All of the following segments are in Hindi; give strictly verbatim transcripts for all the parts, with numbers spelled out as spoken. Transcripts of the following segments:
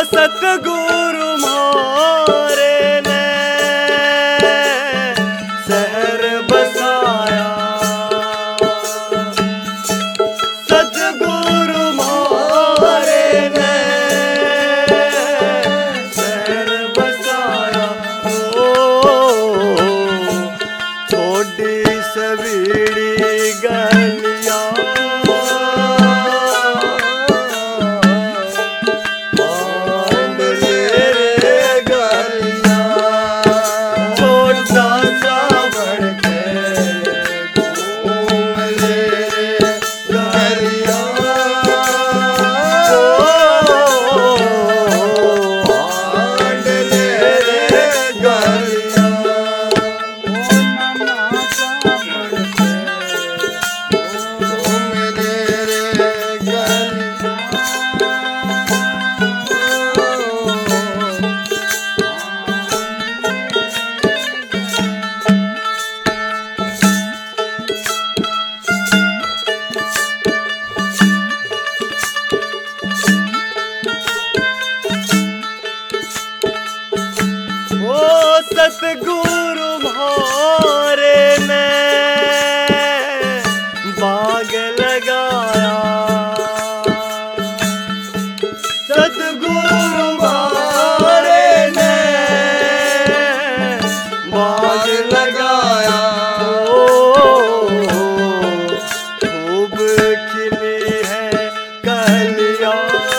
सतगुरु मारे ने शहर बसाया, सतगुरु मारे ने शहर बसाया। ओ छोटी सवीड़ी गलियां सतगुरु मारे ने बाग लगाया, सतगुरु मारे ने बाग लगाया। ओ खूब खिली है कलियां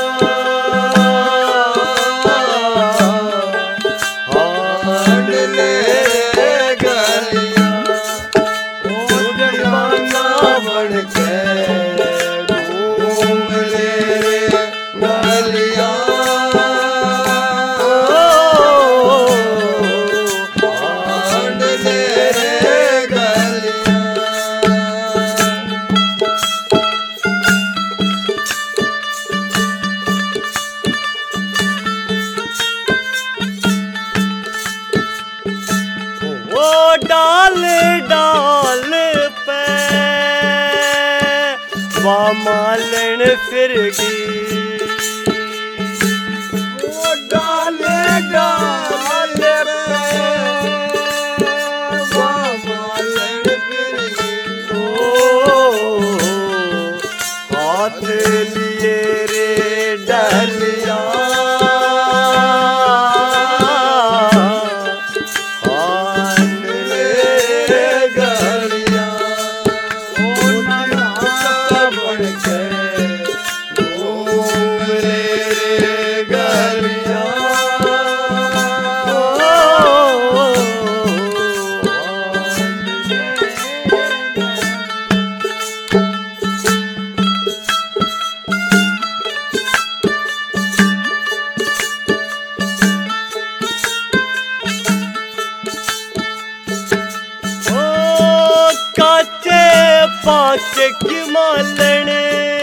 डाल डाल पे वा मालन फिर गई, वो डाल डाल पे वा मालन फिर गई। ओ हाथ लिए रे डलिया पाके की मालने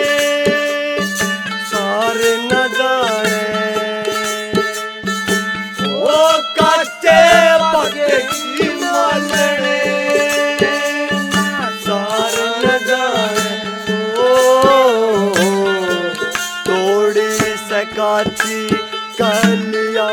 सारे न जाने। ओ काचे पाके की मालने सारे न जाने। ओ तोड़ी सकाची कलियां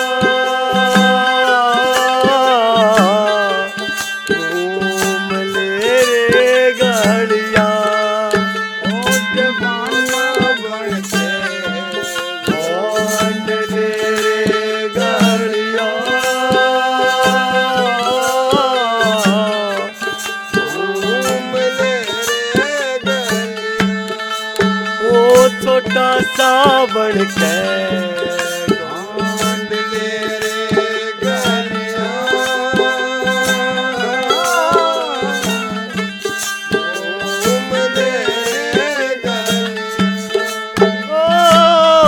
छोटा सा बढ़ के गांड ले रे गलियां, घूम ले रे गलियां। ओ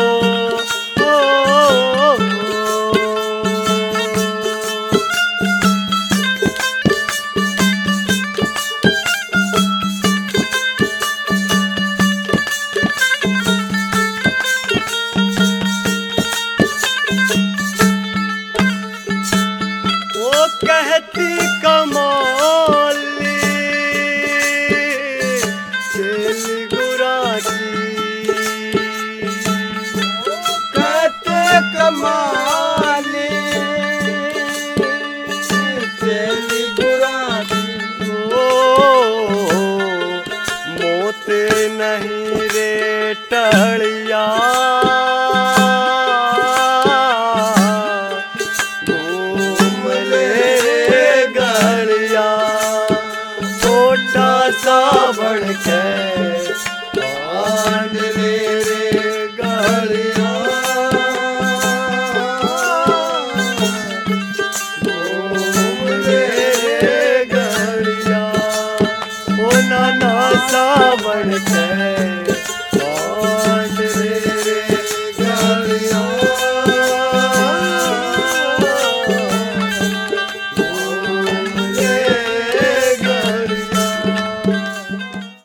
ओ ओ गलिया घूम ले रे गलिया छोटा सा बढ़ के बांध ले रे गलिया घूम ले रे गलिया ओ नाना सा बढ़ के